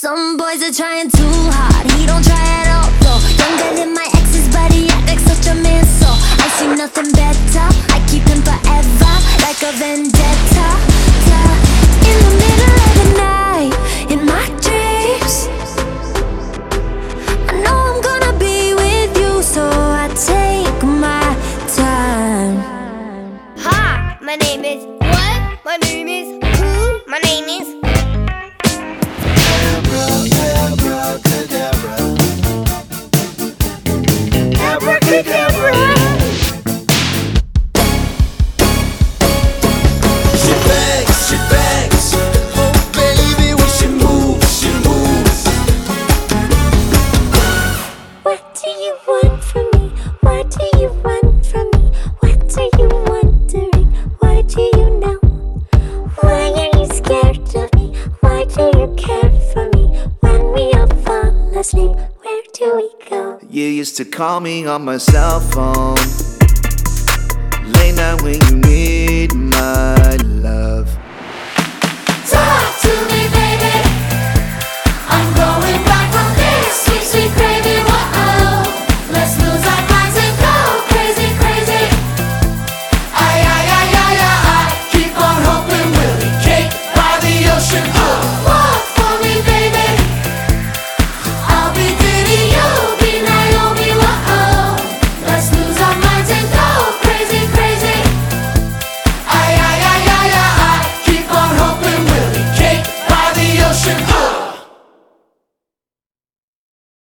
Some boys are trying too hard, he don't try at all though. Younger than my ex's, but he act like such a man, so I see nothing better. I keep him forever, like a vendetta. In the middle of the night, in my dreams, I know I'm gonna be with you, so I take my time. Hi, my name is what? My name is who? My name is Abracadabra. Abracadabra. She begs. Oh baby, we should move. What do you want from me? What do you want from me? What are you wondering? What do you know? Why are you scared of me? Why do you care for me? When we all fall asleep, where do we go? You used to call me on my cell phone late night when you need my